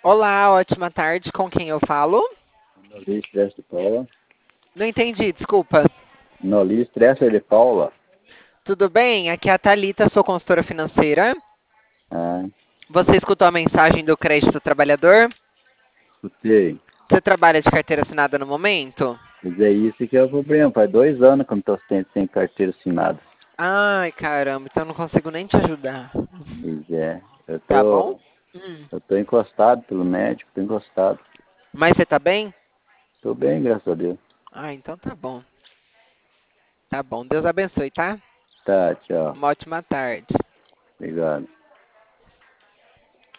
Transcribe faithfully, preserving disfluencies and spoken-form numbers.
Olá, ótima tarde. Com quem eu falo? Noli Stress de Paula. Não entendi, desculpa. Noli Stresser de Paula. Tudo bem? Aqui é a Thalita, sou consultora financeira. Ah, Você escutou a mensagem do crédito trabalhador? escutei. Você trabalha de carteira assinada no momento? Mas é isso que é o problema. Faz dois anos que eu não estou sem, sem carteira assinada. Ai, caramba, então eu não consigo nem te ajudar. Pois é. Eu Tá bom? tô, Hum. eu tô encostado pelo médico, tô encostado. Mas você tá bem? Tô bem, graças a Deus. Ah, então tá bom. Tá bom. Deus abençoe, tá? Tá, tchau. Uma ótima tarde. Obrigado.